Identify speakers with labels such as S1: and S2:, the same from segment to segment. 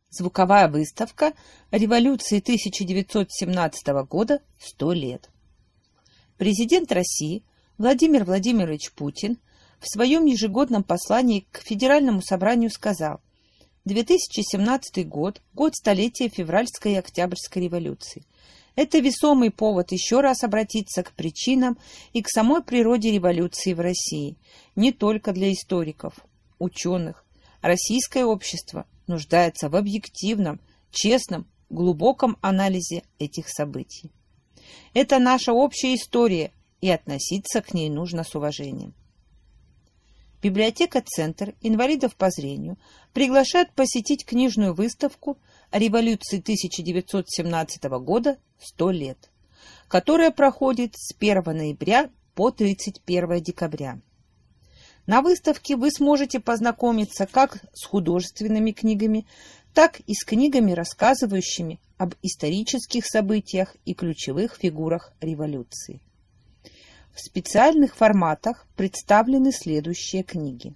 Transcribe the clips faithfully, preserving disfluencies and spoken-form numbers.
S1: Звуковая выставка революции тысяча девятьсот семнадцатого года сто лет. Президент России Владимир Владимирович Путин в своем ежегодном послании к Федеральному собранию сказал: две тысячи семнадцатый год – год столетия февральской и октябрьской революции. Это весомый повод еще раз обратиться к причинам и к самой природе революции в России, не только для историков, ученых. Российское общество нуждается в объективном, честном, глубоком анализе этих событий. Это наша общая история, и относиться к ней нужно с уважением. Библиотека «Центр инвалидов по зрению» приглашает посетить книжную выставку о революции тысяча девятьсот семнадцатого года сто лет, которая проходит с первого ноября по тридцать первое декабря. На выставке вы сможете познакомиться как с художественными книгами, так и с книгами, рассказывающими об исторических событиях и ключевых фигурах революции. В специальных форматах представлены следующие книги.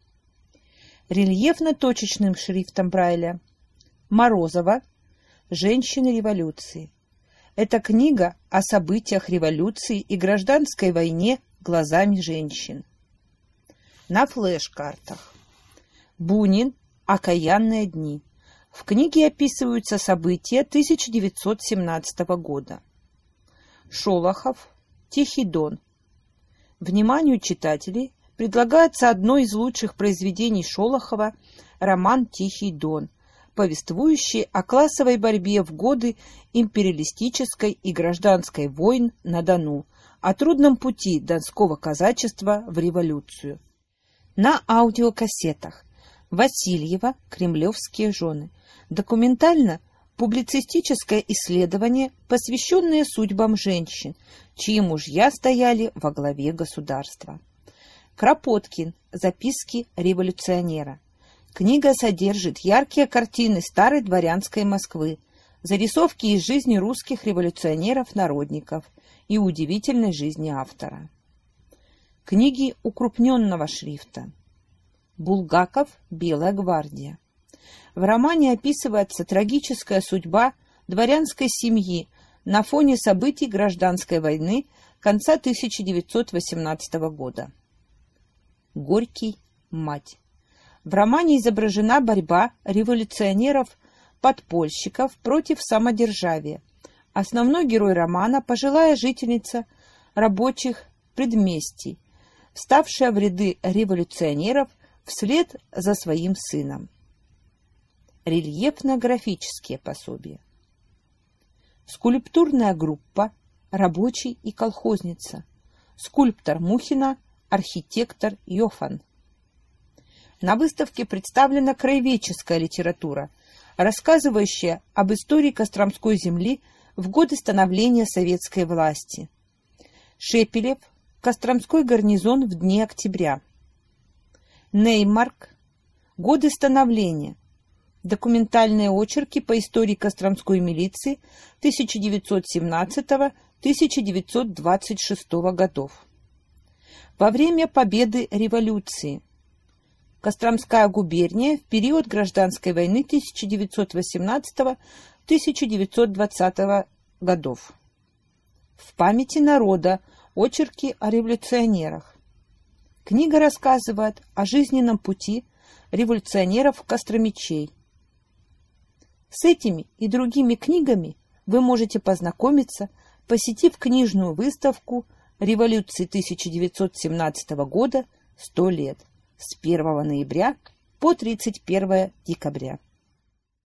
S1: Рельефно-точечным шрифтом Брайля Морозова «Женщины революции». Это книга о событиях революции и гражданской войне глазами женщин. На флеш-картах Бунин «Окаянные дни». В книге описываются события тысяча девятьсот семнадцатого года. Шолохов «Тихий дон». Вниманию читателей предлагается одно из лучших произведений Шолохова – роман «Тихий дон», повествующий о классовой борьбе в годы империалистической и гражданской войн на Дону, о трудном пути донского казачества в революцию. На аудиокассетах Васильева «Кремлевские жены». Документально-публицистическое исследование, посвященное судьбам женщин, чьи мужья стояли во главе государства. Кропоткин «Записки революционера». Книга содержит яркие картины старой дворянской Москвы, зарисовки из жизни русских революционеров-народников и удивительной жизни автора. Книги укрупненного шрифта. Булгаков «Белая гвардия». В романе описывается трагическая судьба дворянской семьи на фоне событий гражданской войны конца тысяча девятьсот восемнадцатого года. Горький «Мать». В романе изображена борьба революционеров-подпольщиков против самодержавия. Основной герой романа – пожилая жительница рабочих предместий, вставшая в ряды революционеров вслед за своим сыном. Рельефно-графические пособия. Скульптурная группа «Рабочий и колхозница». Скульптор Мухина, архитектор Йофан. На выставке представлена краеведческая литература, рассказывающая об истории Костромской земли в годы становления советской власти. Шепелев «Костромской гарнизон в дни октября». Неймарк «Годы становления». Документальные очерки по истории Костромской милиции тысяча девятьсот семнадцатого — тысяча девятьсот двадцать шестого годов. Во время победы революции. Костромская губерния в период гражданской войны тысяча девятьсот восемнадцатого — тысяча девятьсот двадцатого годов. В памяти народа. Очерки о революционерах. Книга рассказывает о жизненном пути революционеров-костромичей. С этими и другими книгами вы можете познакомиться, посетив книжную выставку революции тысяча девятьсот семнадцатого года сто лет с первого ноября по тридцать первое декабря.